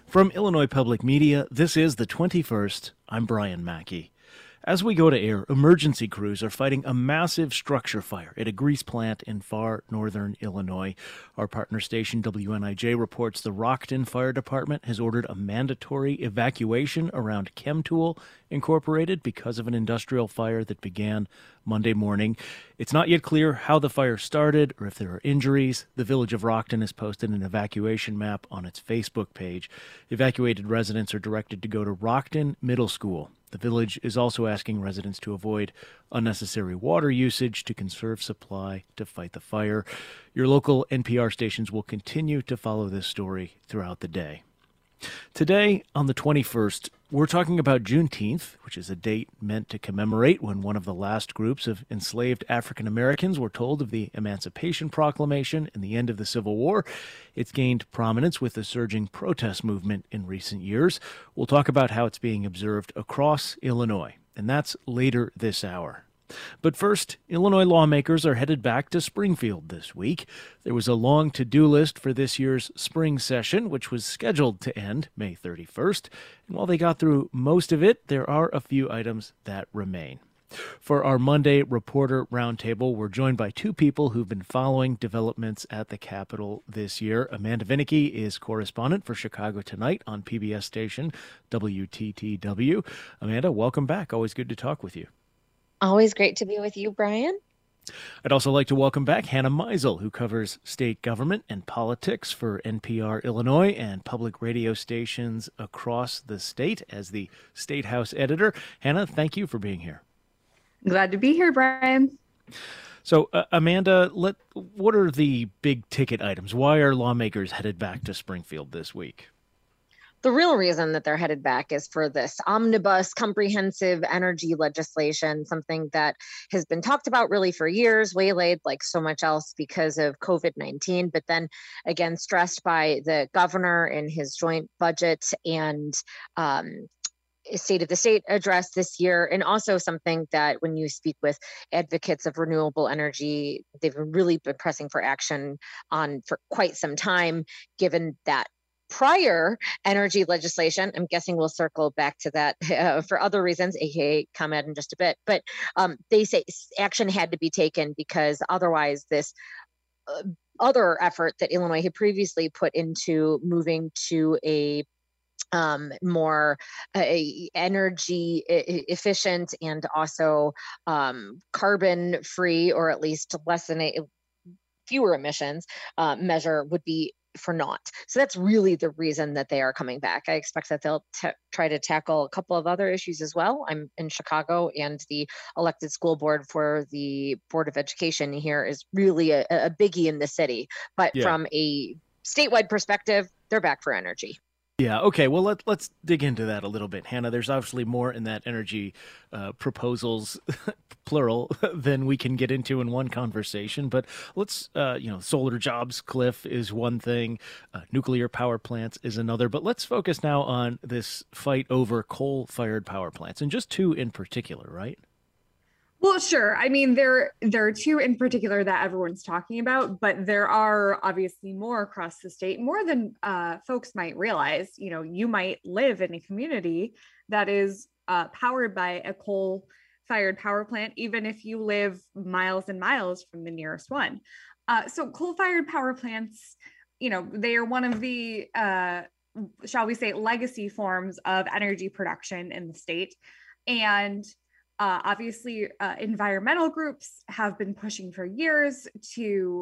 From Illinois Public Media, this is the 21st. I'm Brian Mackey. As we go to air, emergency crews are fighting a massive structure fire at a grease plant in far northern Illinois. Our partner station WNIJ reports the Rockton Fire Department has ordered a mandatory evacuation around Chemtool Incorporated because of an industrial fire that began Monday morning. It's not yet clear how the fire started or if there are injuries. The village of Rockton has posted an evacuation map on its Facebook page. Evacuated residents are directed to go to Rockton Middle School. The village is also asking residents to avoid unnecessary water usage to conserve supply to fight the fire. Your local NPR stations will continue to follow this story throughout the day. Today, on the 21st, we're talking about Juneteenth, which is a date meant to commemorate when one of the last groups of enslaved African Americans were told of the Emancipation Proclamation and the end of the Civil War. It's gained prominence with the surging protest movement in recent years. We'll talk about how it's being observed across Illinois, and that's later this hour. But first, Illinois lawmakers are headed back to Springfield this week. There was a long to-do list for this year's spring session, which was scheduled to end May 31st. And while they got through most of it, there are a few items that remain. For our Monday Reporter Roundtable, we're joined by two people who've been following developments at the Capitol this year. Amanda Vinicky is correspondent for Chicago Tonight on PBS station WTTW. Amanda, welcome back. Always good to talk with you. Always great to be with you, Brian. I'd also like to welcome back Hannah Meisel, who covers state government and politics for NPR Illinois and public radio stations across the state as the State House editor. Hannah, thank you for being here. Glad to be here, Brian. So, Amanda, what are the big ticket items? Why are lawmakers headed back to Springfield this week? The real reason that they're headed back is for this omnibus comprehensive energy legislation, something that has been talked about really for years, waylaid like so much else because of COVID-19, but then again, stressed by the governor in his joint budget and State of the State address this year, and also something that when you speak with advocates of renewable energy, they've really been pressing for action on for quite some time, given that prior energy legislation, I'm guessing we'll circle back to that for other reasons, aka ComEd in just a bit, but they say action had to be taken because otherwise this other effort that Illinois had previously put into moving to a more energy efficient and also carbon free, or at least less than fewer emissions measure would be for naught. So that's really the reason that they are coming back. I expect that they'll try to tackle a couple of other issues as well. I'm in Chicago, and the elected school board for the Board of Education here is really a biggie in the city. But from a statewide perspective, they're back for energy. Yeah, okay, well, let's dig into that a little bit, Hannah. There's obviously more in that energy proposals, plural, than we can get into in one conversation. But let's, solar jobs cliff is one thing, nuclear power plants is another. But let's focus now on this fight over coal-fired power plants, and just two in particular, right? Well, sure. I mean, there are two in particular that everyone's talking about, but there are obviously more across the state, more than folks might realize. You know, you might live in a community that is powered by a coal-fired power plant, even if you live miles and miles from the nearest one. So coal-fired power plants, you know, they are one of the, shall we say, legacy forms of energy production in the state. And obviously, environmental groups have been pushing for years to,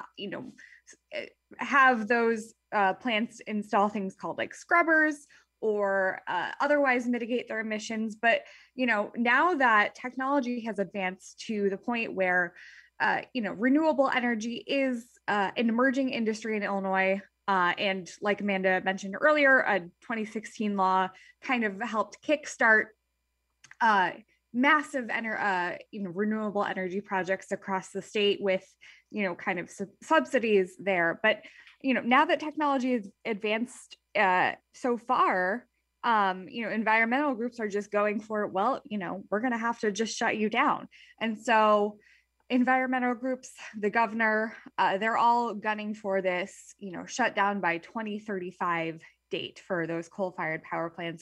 have those plants install things called like scrubbers or otherwise mitigate their emissions. But, you know, now that technology has advanced to the point where, renewable energy is an emerging industry in Illinois. And like Amanda mentioned earlier, a 2016 law kind of helped kickstart massive renewable energy projects across the state with, kind of subsidies there. But, now that technology is advanced so far, environmental groups are just going for, well, we're going to have to just shut you down. And so environmental groups, the governor, they're all gunning for this, shut down by 2035 date for those coal-fired power plants,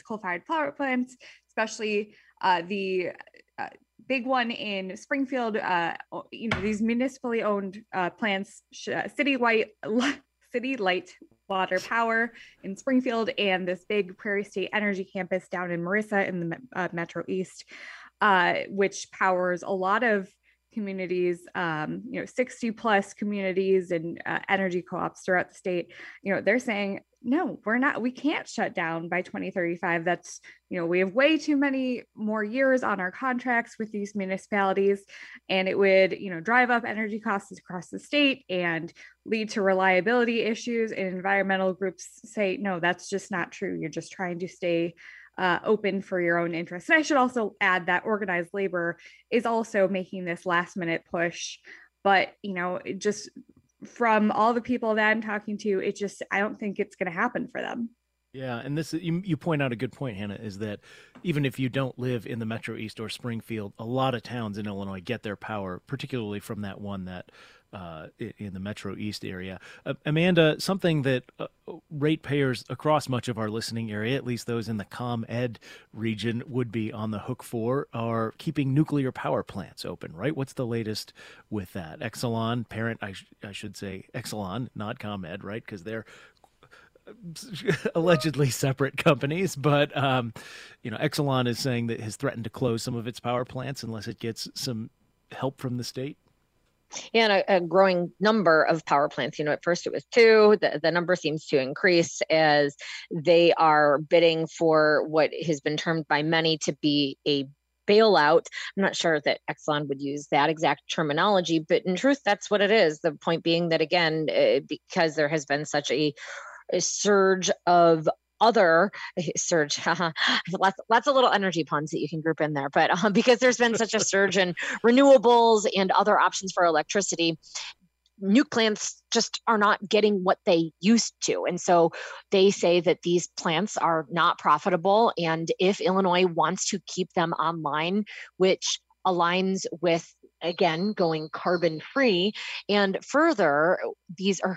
especially the big one in Springfield. These municipally owned plants, City Light Water Power in Springfield, and this big Prairie State Energy campus down in Marissa in the Metro East, which powers a lot of communities, 60 plus communities and energy co-ops throughout the state. They're saying, no, we can't shut down by 2035. That's, we have way too many more years on our contracts with these municipalities, and it would, drive up energy costs across the state and lead to reliability issues. And environmental groups say, no, that's just not true. You're just trying to stay open for your own interests. And I should also add that organized labor is also making this last minute push, but just from all the people that I'm talking to, I don't think it's going to happen for them. Yeah, and this you point out a good point, Hannah, is that even if you don't live in the Metro East or Springfield, a lot of towns in Illinois get their power, particularly from that one that in the Metro East area. Amanda, something that ratepayers across much of our listening area, at least those in the ComEd region, would be on the hook for are keeping nuclear power plants open, right? What's the latest with that? Exelon, parent, I should say Exelon, not ComEd, right? Because they're allegedly separate companies, but Exelon is saying that has threatened to close some of its power plants unless it gets some help from the state. Yeah, and a growing number of power plants. At first it was 2. The number seems to increase as they are bidding for what has been termed by many to be a bailout. I'm not sure that Exelon would use that exact terminology, but in truth, that's what it is. The point being that, again, because there has been such a surge of lots of little energy puns that you can group in there, but because there's been such a surge in renewables and other options for electricity, nuke plants just are not getting what they used to. And so they say that these plants are not profitable. And if Illinois wants to keep them online, which aligns with, again, going carbon free, and further, these are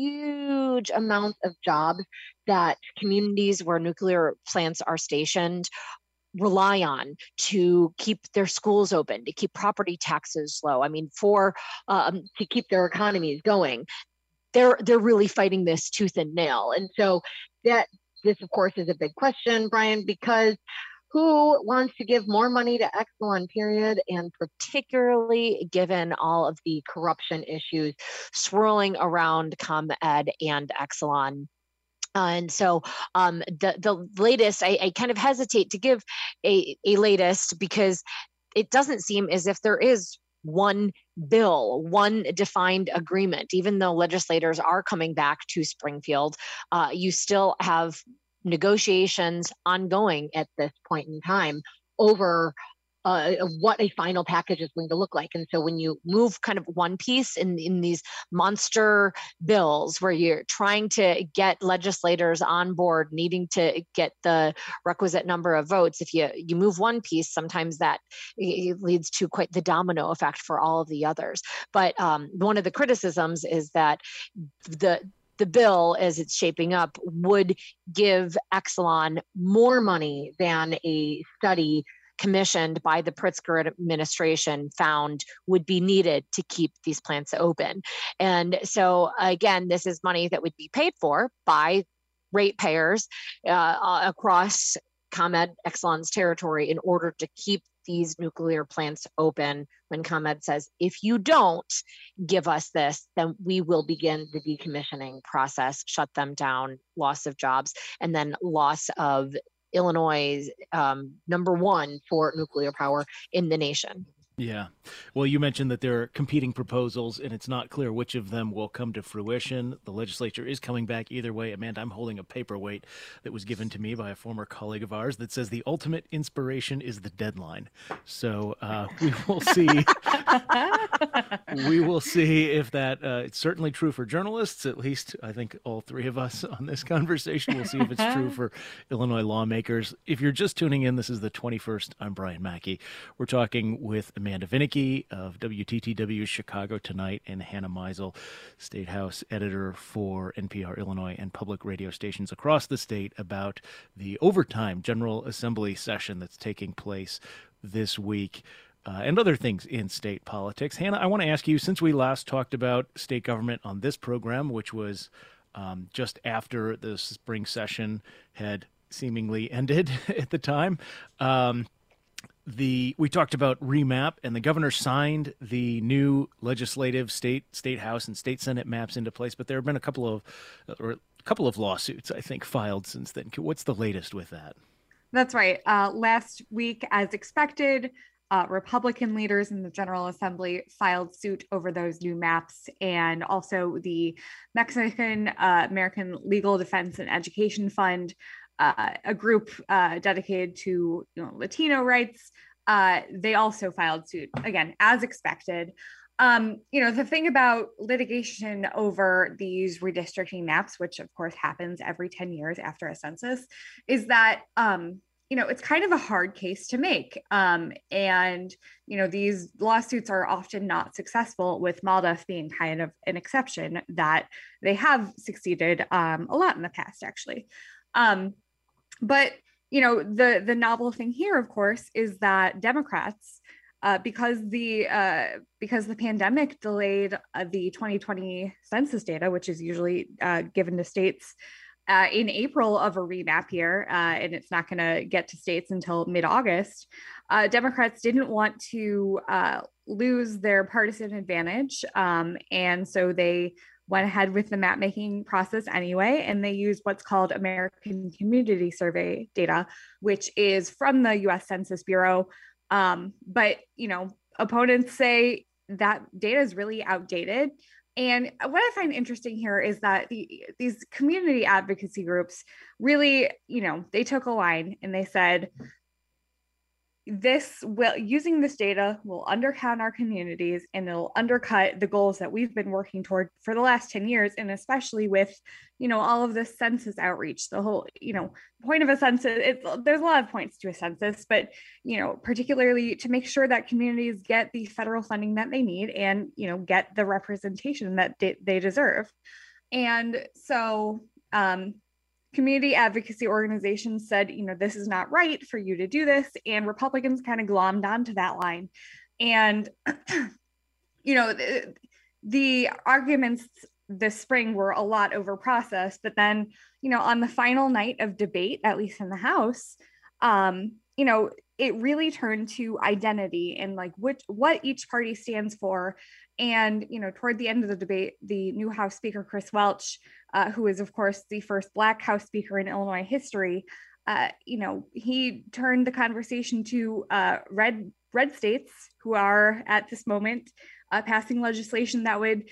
huge amounts of jobs that communities where nuclear plants are stationed rely on to keep their schools open, to keep property taxes low. I mean, to keep their economies going. They're really fighting this tooth and nail. And so this, of course, is a big question, Brian, because who wants to give more money to Exelon, period, and particularly given all of the corruption issues swirling around ComEd and Exelon. And so the latest, I kind of hesitate to give a latest because it doesn't seem as if there is one bill, one defined agreement. Even though legislators are coming back to Springfield, you still have negotiations ongoing at this point in time over what a final package is going to look like. And so when you move kind of one piece in these monster bills where you're trying to get legislators on board, needing to get the requisite number of votes, if you move one piece, sometimes that leads to quite the domino effect for all of the others. But one of the criticisms is that the bill, as it's shaping up, would give Exelon more money than a study commissioned by the Pritzker administration found would be needed to keep these plants open. And so, again, this is money that would be paid for by ratepayers across ComEd Exelon's territory in order to keep these nuclear plants open. When ComEd says, if you don't give us this, then we will begin the decommissioning process, shut them down, loss of jobs, and then loss of Illinois' number one for nuclear power in the nation. Yeah. Well, you mentioned that there are competing proposals, and it's not clear which of them will come to fruition. The legislature is coming back either way. Amanda, I'm holding a paperweight that was given to me by a former colleague of ours that says the ultimate inspiration is the deadline. So we will see. We will see if that it's certainly true for journalists. At least I think all three of us on this conversation. We'll see if it's true for Illinois lawmakers. If you're just tuning in, this is the 21st. I'm Brian Mackey. We're talking with Amanda Amanda Vinicky of WTTW Chicago Tonight, and Hannah Meisel, State House editor for NPR Illinois and public radio stations across the state, about the overtime General Assembly session that's taking place this week. And other things in state politics. Hannah, I want to ask you, since we last talked about state government on this program, which was just after the spring session had seemingly ended at the time, we talked about remap, and the governor signed the new legislative state house and state senate maps into place. But there have been a couple of lawsuits, I think, filed since then. What's the latest with that? That's right. Last week, as expected, Republican leaders in the General Assembly filed suit over those new maps, and also the Mexican American Legal Defense and Education Fund, a group dedicated to Latino rights. They also filed suit, again, as expected. The thing about litigation over these redistricting maps, which of course happens every 10 years after a census, is that it's kind of a hard case to make. These lawsuits are often not successful, with MALDEF being kind of an exception, that they have succeeded a lot in the past, actually. But the novel thing here, of course, is that Democrats, because the pandemic delayed the 2020 census data, which is usually given to states in April of a remap year, and it's not going to get to states until mid-August, Democrats didn't want to lose their partisan advantage. And so they went ahead with the map making process anyway, and they used what's called American Community Survey data, which is from the US Census Bureau. But opponents say that data is really outdated. And what I find interesting here is that these community advocacy groups really, they took a line and they said, using this data will undercount our communities, and it'll undercut the goals that we've been working toward for the last 10 years. And especially with, all of this census outreach, the whole, point of a census, there's a lot of points to a census, but, particularly to make sure that communities get the federal funding that they need and, get the representation that they deserve. And so, community advocacy organizations said, this is not right for you to do this. And Republicans kind of glommed onto that line. And, the arguments this spring were a lot over process. But then, on the final night of debate, at least in the House, it really turned to identity and what each party stands for. And, toward the end of the debate, the new House Speaker, Chris Welch, who is, of course, the first Black House Speaker in Illinois history, he turned the conversation to red states who are at this moment passing legislation that would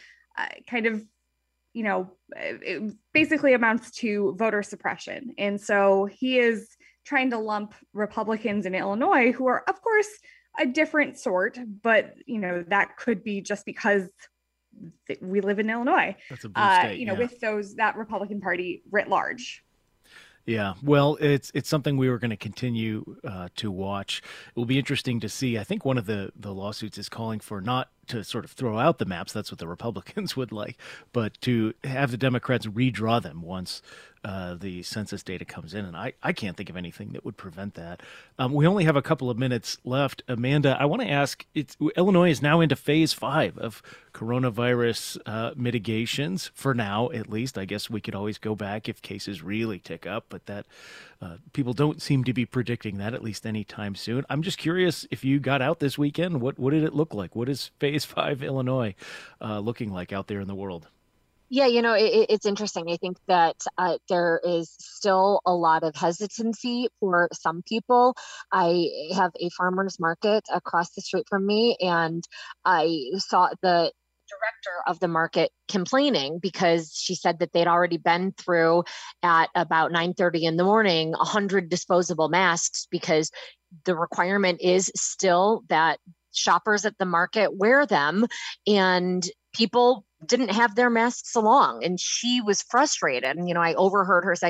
it basically amounts to voter suppression. And so he is trying to lump Republicans in Illinois, who are, of course, a different sort, but that could be just because we live in Illinois. That's a blue state, with that Republican Party writ large. Yeah, well, it's something we were going to continue to watch. It will be interesting to see. I think one of the lawsuits is calling for not to sort of throw out the maps. That's what the Republicans would like, but to have the Democrats redraw them once the census data comes in. And I can't think of anything that would prevent that. We only have a couple of minutes left. Amanda, I want to ask, Illinois is now into phase 5 of coronavirus mitigations, for now, at least. I guess we could always go back if cases really tick up, but that people don't seem to be predicting that, at least anytime soon. I'm just curious, if you got out this weekend, what did it look like? What is phase 5 Illinois looking like out there in the world? Yeah, it's interesting. I think that there is still a lot of hesitancy for some people. I have a farmer's market across the street from me, and I saw the director of the market complaining because she said that they'd already been through at about 9:30 in the morning 100 disposable masks, because the requirement is still that shoppers at the market wear them, and people didn't have their masks along. And she was frustrated. And, I overheard her say,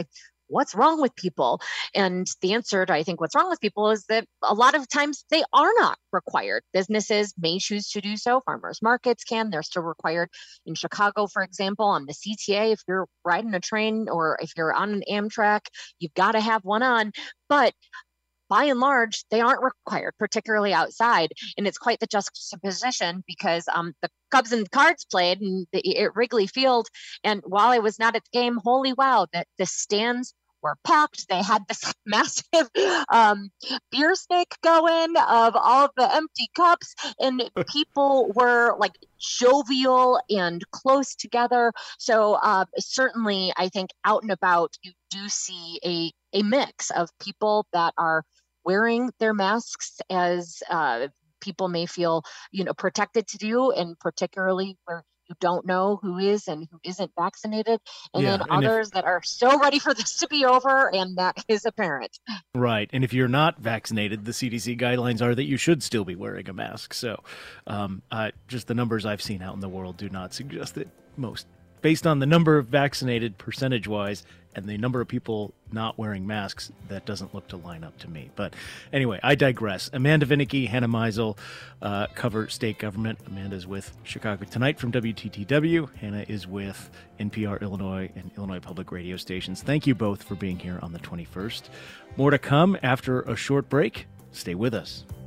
what's wrong with people? And the answer to, I think, what's wrong with people is that a lot of times they are not required. Businesses may choose to do so. Farmers markets can. They're still required. In Chicago, for example, on the CTA, if you're riding a train or if you're on an Amtrak, you've got to have one on. But by and large, they aren't required, particularly outside. And it's quite the juxtaposition because the Cubs and Cards played at Wrigley Field. And while I was not at the game, holy wow, the stands were packed. They had this massive beer snake going of all of the empty cups, and people were like jovial and close together. So certainly, I think out and about, you do see a mix of people that are wearing their masks as people may feel, protected to do, and particularly where you don't know who is and who isn't vaccinated, and then others that are so ready for this to be over, and that is apparent. Right. And if you're not vaccinated, the CDC guidelines are that you should still be wearing a mask. So just the numbers I've seen out in the world do not suggest that most, based on the number of vaccinated percentage-wise and the number of people not wearing masks, that doesn't look to line up to me. But anyway, I digress. Amanda Vinicky, Hannah Meisel cover state government. Amanda's with Chicago Tonight from WTTW. Hannah is with NPR Illinois and Illinois Public Radio stations. Thank you both for being here on the 21st. More to come after a short break. Stay with us.